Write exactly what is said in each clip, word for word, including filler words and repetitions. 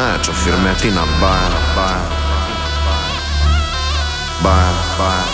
najjača firmetina Bajan, Bajan, Bajan, Bajan,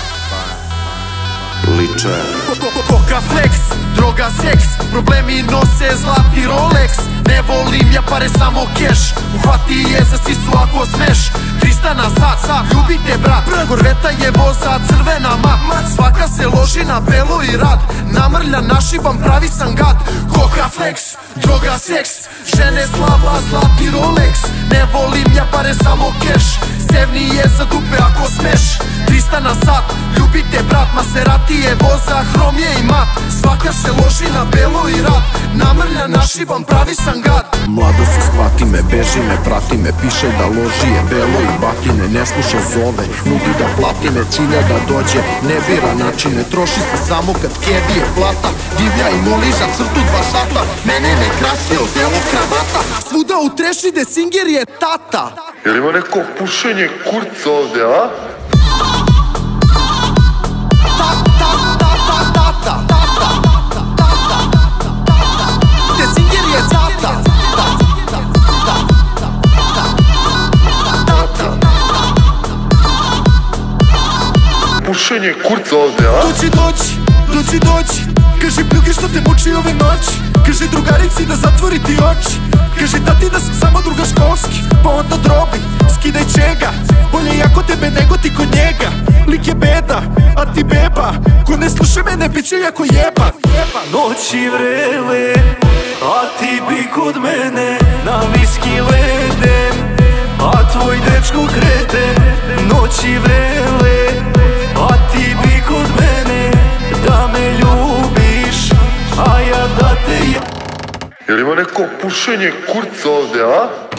Liče. Coca flex, droga seks, problemi nose zlatni Rolex. Ne volim ja pare, samo keš, uhvati je za sisu ako smeš. Trista na sat, sat, ljubite brat, korveta je voza, crvena mat. Svaka se loži na belo i rad, namrlja našibam, pravi sam gad. Coca flex, droga seks, žene slava, zlatni Rolex. Ne volim ja pare, samo keš, sevni je za dupe ako smeš. Trista na sat, ljubite brat, Maserati je voza, hrom je i mat. Svaka se loži na belo i rad, namrlja našibam, pravi sam gad. Mlado se shvati me, beži me, prati me, piše da loži je belo i batine. Ne sluša zove, nudi da plati me, cilja da dođe, ne bira načine. Troši se samo kad kevi je plata, divlja i moli za crtu dva sata. Mene ne krasi od delu kravata, svuda u treši de Singer je tata. Jel ima neko pušenje kurca ovde, a? Pušenje kurca ovde, a? Dođi, dođi, dođi, dođi, kaži pljugi što te muči ove noći. Kaži drugarici da zatvori ti oči. Kaži tati da sam samo druga školski, pa onda drobi, skidaj čega. Bolje jako tebe nego ti kod njega. Lik je beda, a ti beba, ko ne sluša mene bit će jako jeba. Noći vrele, a ti bi kod mene na viski leden, a tvoj dečko kreten. Noći vrele, a ti bi kod mene da me ljubiš, a ja da te je... Jel ima neko pušenje kurca ovde, a?